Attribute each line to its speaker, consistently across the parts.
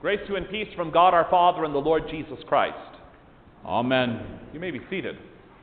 Speaker 1: Grace to you and peace from God our Father and the Lord Jesus Christ.
Speaker 2: Amen.
Speaker 1: You may be seated.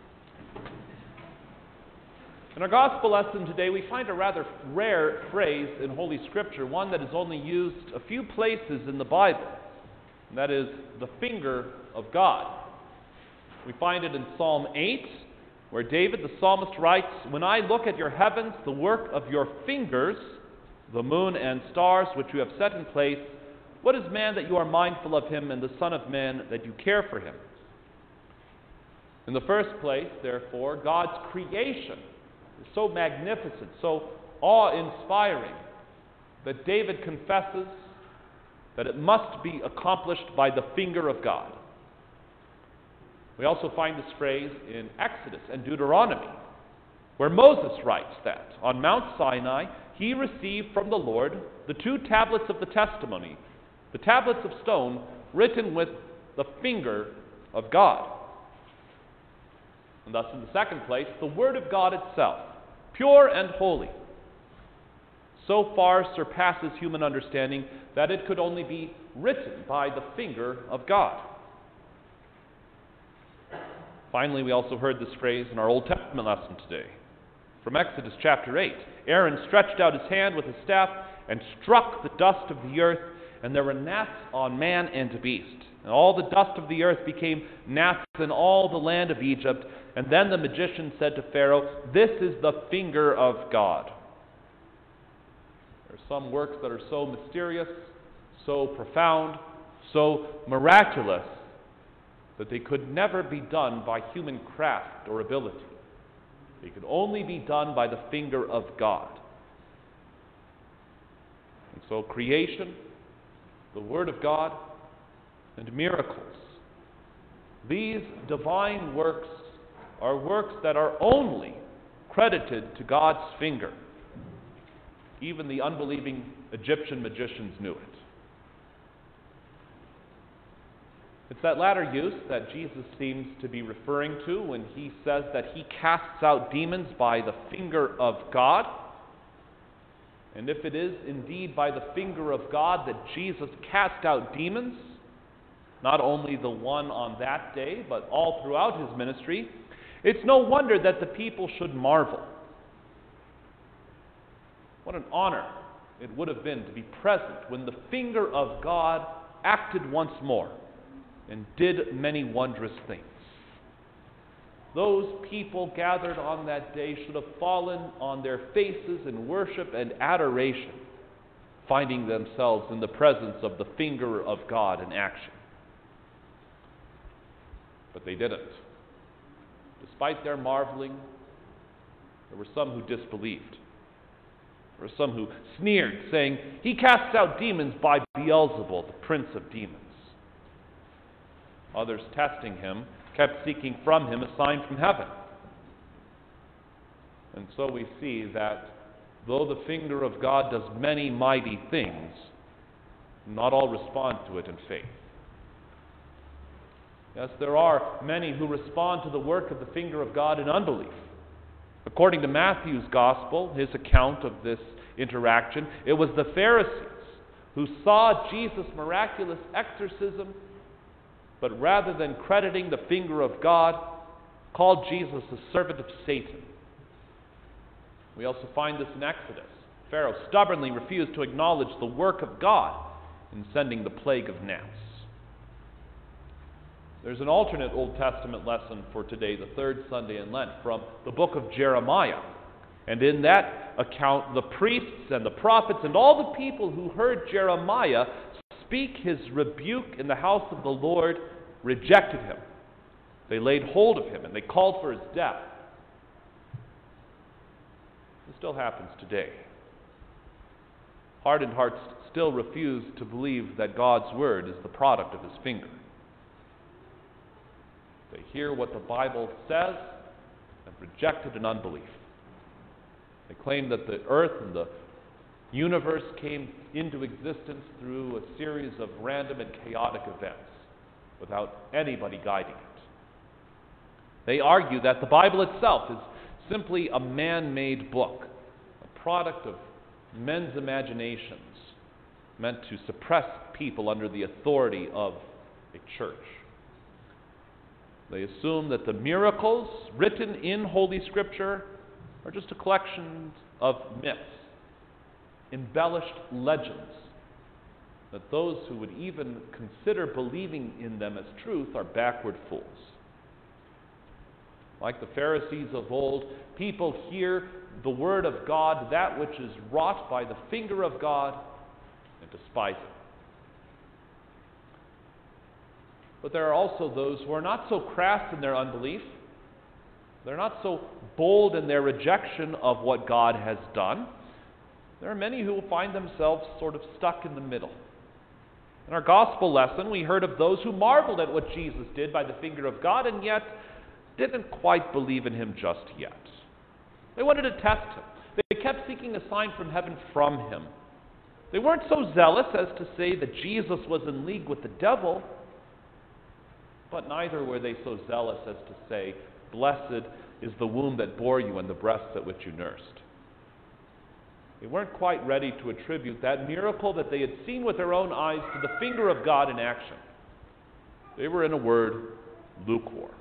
Speaker 1: In our gospel lesson today, we find a rather rare phrase in Holy Scripture, one that is only used a few places in the Bible, and that is the finger of God. We find it in Psalm 8, where David the psalmist writes, "When I look at your heavens, the work of your fingers, the moon and stars which you have set in place, what is man that you are mindful of him, and the Son of Man that you care for him?" In the first place, therefore, God's creation is so magnificent, so awe-inspiring, that David confesses that it must be accomplished by the finger of God. We also find this phrase in Exodus and Deuteronomy, where Moses writes that on Mount Sinai he received from the Lord the 2 tablets of the testimony, the tablets of stone written with the finger of God. And thus, in the second place, the Word of God itself, pure and holy, so far surpasses human understanding that it could only be written by the finger of God. Finally, we also heard this phrase in our Old Testament lesson today. From Exodus chapter 8, Aaron stretched out his hand with his staff and struck the dust of the earth, and there were gnats on man and beast. And all the dust of the earth became gnats in all the land of Egypt. And then the magician said to Pharaoh, "This is the finger of God." There are some works that are so mysterious, so profound, so miraculous, that they could never be done by human craft or ability. They could only be done by the finger of God. And so creation, the Word of God, and miracles, these divine works are works that are only credited to God's finger. Even the unbelieving Egyptian magicians knew it. It's that latter use that Jesus seems to be referring to when he says that he casts out demons by the finger of God. And if it is indeed by the finger of God that Jesus cast out demons, not only the one on that day, but all throughout his ministry, it's no wonder that the people should marvel. What an honor it would have been to be present when the finger of God acted once more and did many wondrous things. Those people gathered on that day should have fallen on their faces in worship and adoration, finding themselves in the presence of the finger of God in action. But they didn't. Despite their marveling, there were some who disbelieved. There were some who sneered, saying, "He casts out demons by Beelzebul, the prince of demons." Others, testing him, kept seeking from him a sign from heaven. And so we see that though the finger of God does many mighty things, not all respond to it in faith. Yes, there are many who respond to the work of the finger of God in unbelief. According to Matthew's Gospel, his account of this interaction, it was the Pharisees who saw Jesus' miraculous exorcism, but rather than crediting the finger of God, called Jesus a servant of Satan. We also find this in Exodus. Pharaoh stubbornly refused to acknowledge the work of God in sending the plague of gnats. There's an alternate Old Testament lesson for today, the third Sunday in Lent, from the book of Jeremiah. And in that account, the priests and the prophets and all the people who heard Jeremiah speak his rebuke in the house of the Lord rejected him. They laid hold of him and they called for his death. This still happens today. Hardened hearts still refuse to believe that God's word is the product of his finger. They hear what the Bible says and reject it in unbelief. They claim that the earth and the universe came into existence through a series of random and chaotic events without anybody guiding it. They argue that the Bible itself is simply a man-made book, a product of men's imaginations, meant to suppress people under the authority of a church. They assume that the miracles written in Holy Scripture are just a collection of myths, embellished legends, that those who would even consider believing in them as truth are backward fools. Like the Pharisees of old, people hear the word of God, that which is wrought by the finger of God, and despise it. But there are also those who are not so crass in their unbelief. They're not so bold in their rejection of what God has done. There are many who will find themselves sort of stuck in the middle. In our gospel lesson, we heard of those who marveled at what Jesus did by the finger of God and yet didn't quite believe in him just yet. They wanted to test him. They kept seeking a sign from heaven from him. They weren't so zealous as to say that Jesus was in league with the devil, but neither were they so zealous as to say, "Blessed is the womb that bore you and the breasts at which you nursed." They weren't quite ready to attribute that miracle that they had seen with their own eyes to the finger of God in action. They were, in a word, lukewarm.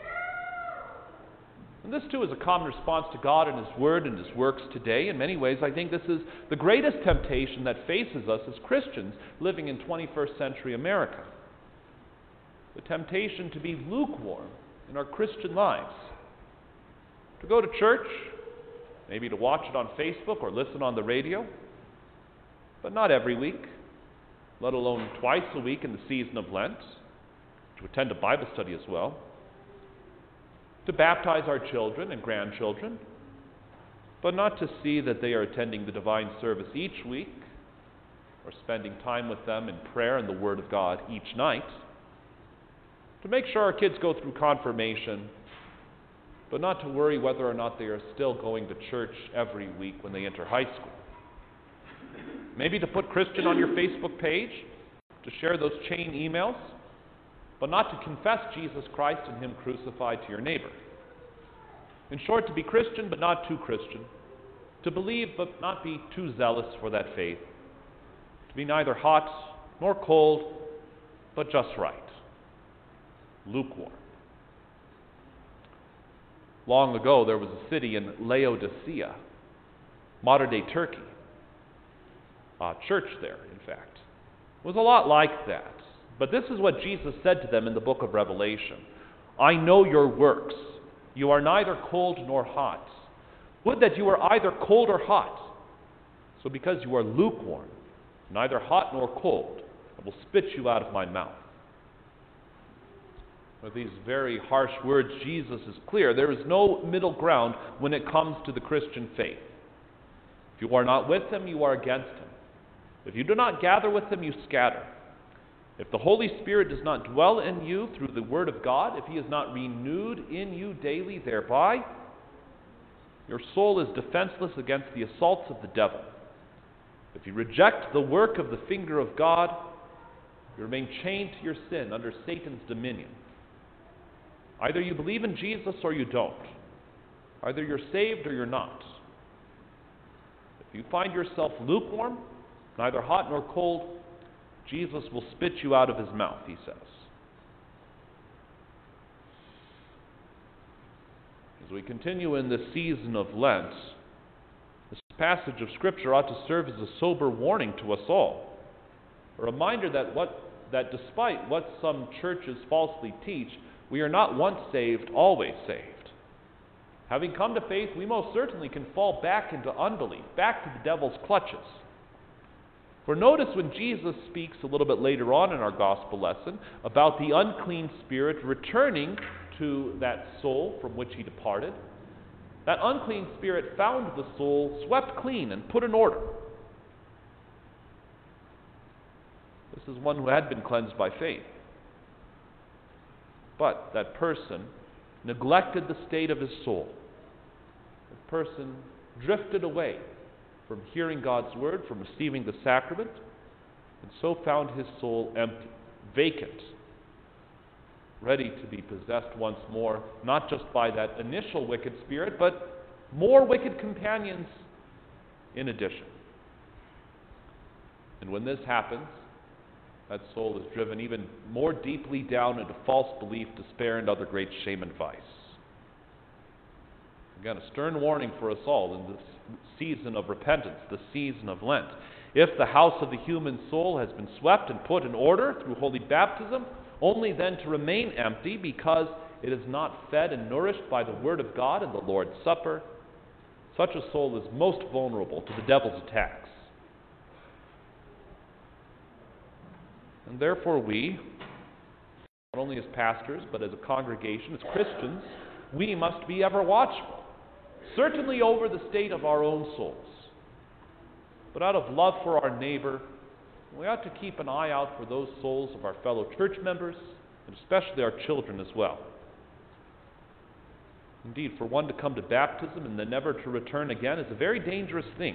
Speaker 1: And this, too, is a common response to God and His Word and His works today. In many ways, I think this is the greatest temptation that faces us as Christians living in 21st century America. The temptation to be lukewarm in our Christian lives. To go to church, maybe to watch it on Facebook or listen on the radio, but not every week, let alone twice a week in the season of Lent, to attend a Bible study as well, to baptize our children and grandchildren, but not to see that they are attending the divine service each week or spending time with them in prayer and the Word of God each night, to make sure our kids go through confirmation, but not to worry whether or not they are still going to church every week when they enter high school. Maybe to put Christian on your Facebook page, to share those chain emails, but not to confess Jesus Christ and Him crucified to your neighbor. In short, to be Christian but not too Christian, to believe but not be too zealous for that faith, to be neither hot nor cold, but just right, lukewarm. Long ago, there was a city in Laodicea, modern-day Turkey, a church there, in fact. It was a lot like that. But this is what Jesus said to them in the book of Revelation. "I know your works. You are neither cold nor hot. Would that you were either cold or hot. So because you are lukewarm, neither hot nor cold, I will spit you out of my mouth." With these very harsh words, Jesus is clear. There is no middle ground when it comes to the Christian faith. If you are not with Him, you are against Him. If you do not gather with Him, you scatter. If the Holy Spirit does not dwell in you through the Word of God, if He is not renewed in you daily thereby, your soul is defenseless against the assaults of the devil. If you reject the work of the finger of God, you remain chained to your sin under Satan's dominion. Either you believe in Jesus or you don't. Either you're saved or you're not. If you find yourself lukewarm, neither hot nor cold, Jesus will spit you out of His mouth, He says. As we continue in this season of Lent, this passage of Scripture ought to serve as a sober warning to us all. A reminder that despite what some churches falsely teach, we are not once saved, always saved. Having come to faith, we most certainly can fall back into unbelief, back to the devil's clutches. For notice when Jesus speaks a little bit later on in our gospel lesson about the unclean spirit returning to that soul from which he departed, that unclean spirit found the soul swept clean and put in order. This is one who had been cleansed by faith. But that person neglected the state of his soul. The person drifted away from hearing God's word, from receiving the sacrament, and so found his soul empty, vacant, ready to be possessed once more, not just by that initial wicked spirit, but more wicked companions in addition. And when this happens, that soul is driven even more deeply down into false belief, despair, and other great shame and vice. Again, a stern warning for us all in this season of repentance, the season of Lent. If the house of the human soul has been swept and put in order through holy baptism, only then to remain empty because it is not fed and nourished by the Word of God and the Lord's Supper, such a soul is most vulnerable to the devil's attacks. And therefore we, not only as pastors, but as a congregation, as Christians, we must be ever watchful, certainly over the state of our own souls. But out of love for our neighbor, we ought to keep an eye out for those souls of our fellow church members, and especially our children as well. Indeed, for one to come to baptism and then never to return again is a very dangerous thing.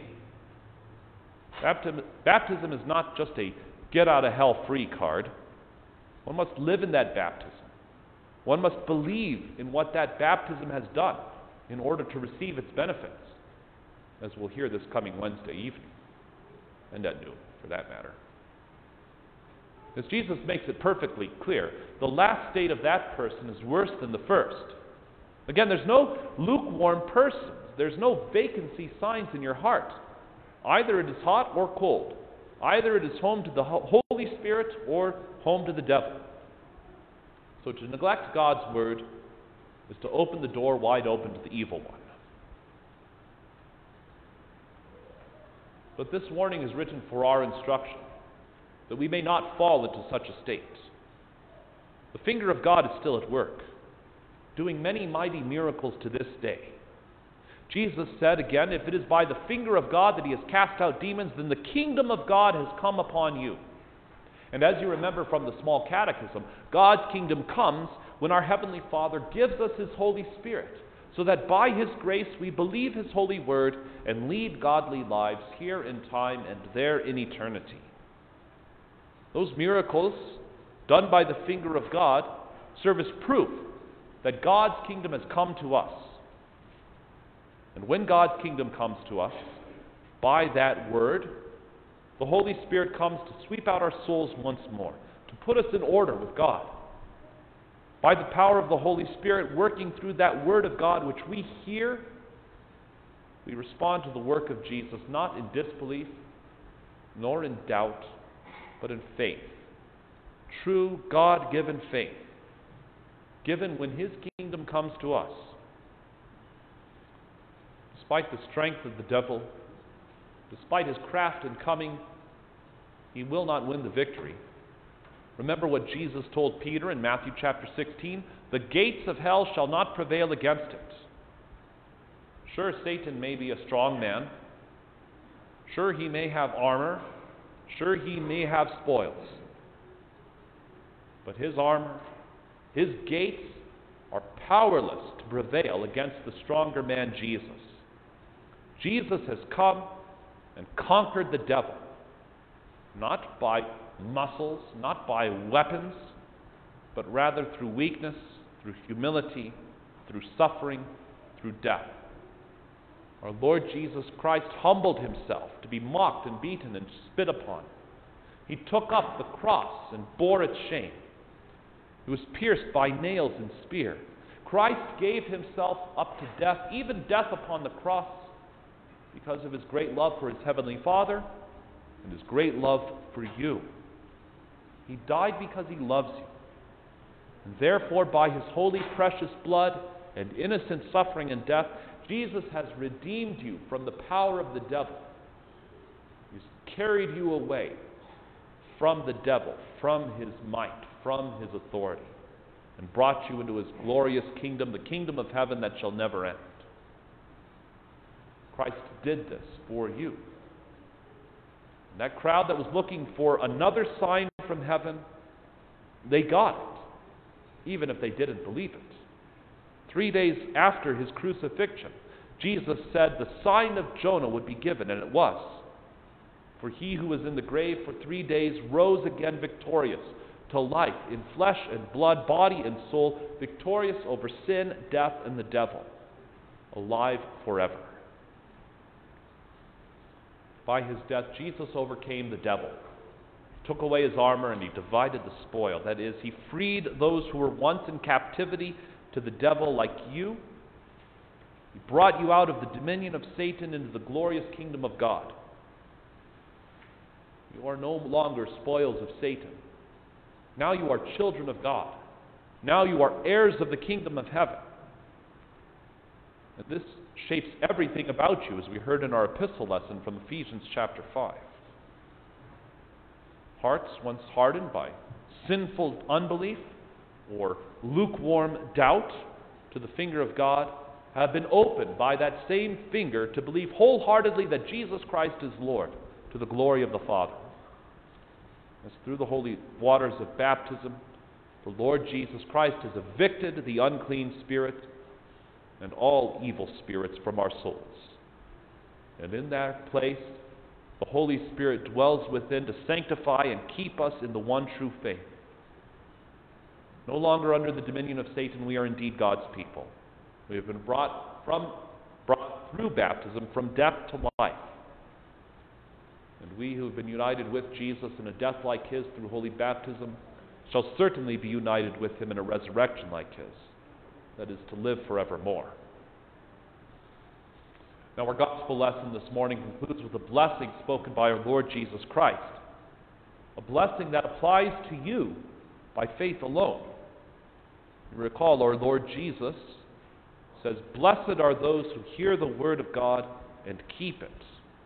Speaker 1: Baptism is not just a get-out-of-hell-free card. One must live in that baptism. One must believe in what that baptism has done in order to receive its benefits, as we'll hear this coming Wednesday evening, and at noon, for that matter. As Jesus makes it perfectly clear, the last state of that person is worse than the first. Again, there's no lukewarm persons. There's no vacancy signs in your heart. Either it is hot or cold. Either it is home to the Holy Spirit or home to the devil. So to neglect God's word is to open the door wide open to the evil one. But this warning is written for our instruction, that we may not fall into such a state. The finger of God is still at work, doing many mighty miracles to this day. Jesus said again, if it is by the finger of God that he has cast out demons, then the kingdom of God has come upon you. And as you remember from the small catechism, God's kingdom comes when our Heavenly Father gives us his Holy Spirit, so that by his grace we believe his holy word and lead godly lives here in time and there in eternity. Those miracles done by the finger of God serve as proof that God's kingdom has come to us. And when God's kingdom comes to us, by that word, the Holy Spirit comes to sweep out our souls once more, to put us in order with God. By the power of the Holy Spirit working through that word of God which we hear, we respond to the work of Jesus, not in disbelief, nor in doubt, but in faith. True God-given faith, given when his kingdom comes to us. Despite the strength of the devil, despite his craft in coming, he will not win the victory. Remember what Jesus told Peter in Matthew chapter 16, the gates of hell shall not prevail against it. Sure, Satan may be a strong man. Sure, he may have armor. Sure, he may have spoils. But his armor, his gates are powerless to prevail against the stronger man, Jesus. Jesus has come and conquered the devil, not by muscles, not by weapons, but rather through weakness, through humility, through suffering, through death. Our Lord Jesus Christ humbled himself to be mocked and beaten and spit upon. He took up the cross and bore its shame. He was pierced by nails and spear. Christ gave himself up to death, even death upon the cross, because of his great love for his heavenly Father and his great love for you. He died because he loves you. And therefore, by his holy, precious blood and innocent suffering and death, Jesus has redeemed you from the power of the devil. He's carried you away from the devil, from his might, from his authority, and brought you into his glorious kingdom, the kingdom of heaven that shall never end. Christ did this for you. And that crowd that was looking for another sign from heaven, they got it, even if they didn't believe it. 3 days after his crucifixion, Jesus said the sign of Jonah would be given, and it was. For he who was in the grave for 3 days rose again victorious to life in flesh and blood, body and soul, victorious over sin, death, and the devil, alive forever. By his death, Jesus overcame the devil. He took away his armor and he divided the spoil. That is, he freed those who were once in captivity to the devil like you. He brought you out of the dominion of Satan into the glorious kingdom of God. You are no longer spoils of Satan. Now you are children of God. Now you are heirs of the kingdom of heaven. And this shapes everything about you, as we heard in our epistle lesson from Ephesians chapter 5. Hearts once hardened by sinful unbelief or lukewarm doubt to the finger of God have been opened by that same finger to believe wholeheartedly that Jesus Christ is Lord, to the glory of the Father. As through the holy waters of baptism, the Lord Jesus Christ has evicted the unclean spirit and all evil spirits from our souls. And in that place, the Holy Spirit dwells within to sanctify and keep us in the one true faith. No longer under the dominion of Satan, we are indeed God's people. We have been brought through baptism from death to life. And we who have been united with Jesus in a death like his through holy baptism shall certainly be united with him in a resurrection like his. That is, to live forevermore. Now, our gospel lesson this morning concludes with a blessing spoken by our Lord Jesus Christ. A blessing that applies to you by faith alone. You recall our Lord Jesus says, "Blessed are those who hear the word of God and keep it."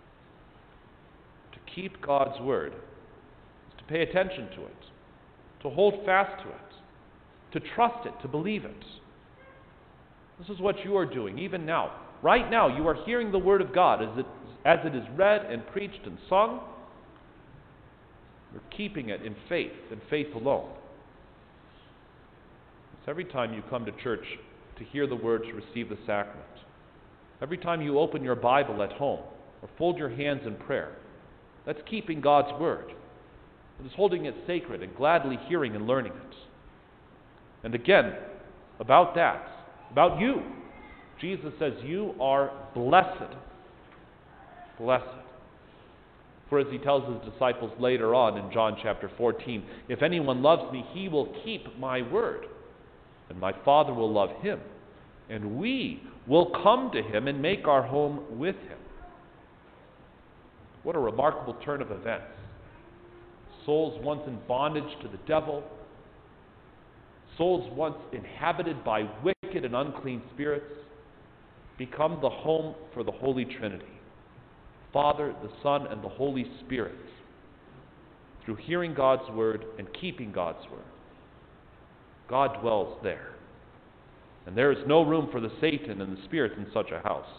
Speaker 1: To keep God's word is to pay attention to it, to hold fast to it, to trust it, to believe it. This is what you are doing even now. Right now, you are hearing the word of God as it is read and preached and sung. You're keeping it in faith and faith alone. It's every time you come to church to hear the word, to receive the sacrament. Every time you open your Bible at home or fold your hands in prayer, that's keeping God's word. It is holding it sacred and gladly hearing and learning it. And again, about that, about you, Jesus says, you are blessed. Blessed. For as he tells his disciples later on in John chapter 14, if anyone loves me, he will keep my word, and my Father will love him, and we will come to him and make our home with him. What a remarkable turn of events. Souls once in bondage to the devil, souls once inhabited by wicked and unclean spirits, become the home for the Holy Trinity, Father, the Son, and the Holy Spirit, through hearing God's word and keeping God's word. God dwells there. And there is no room for the Satan and the spirits in such a house.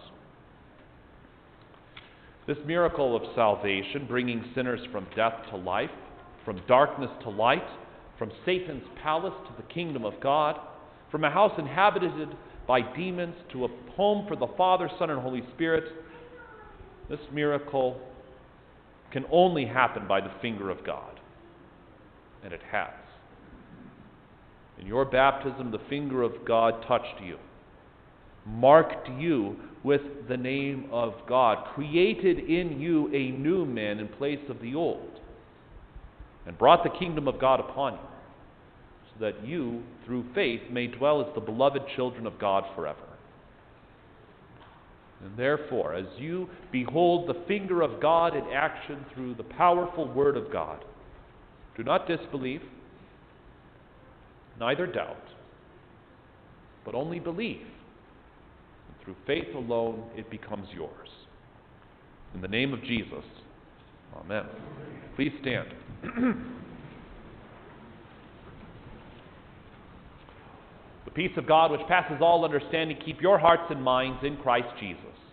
Speaker 1: This miracle of salvation, bringing sinners from death to life, from darkness to light, from Satan's palace to the kingdom of God, from a house inhabited by demons to a home for the Father, Son, and Holy Spirit, this miracle can only happen by the finger of God. And it has. In your baptism, the finger of God touched you, marked you with the name of God, created in you a new man in place of the old, and brought the kingdom of God upon you, so that you, through faith, may dwell as the beloved children of God forever. And therefore, as you behold the finger of God in action through the powerful word of God, do not disbelieve, neither doubt, but only believe. And through faith alone, it becomes yours. In the name of Jesus, amen. Please stand. The peace of God, which passes all understanding, keep your hearts and minds in Christ Jesus.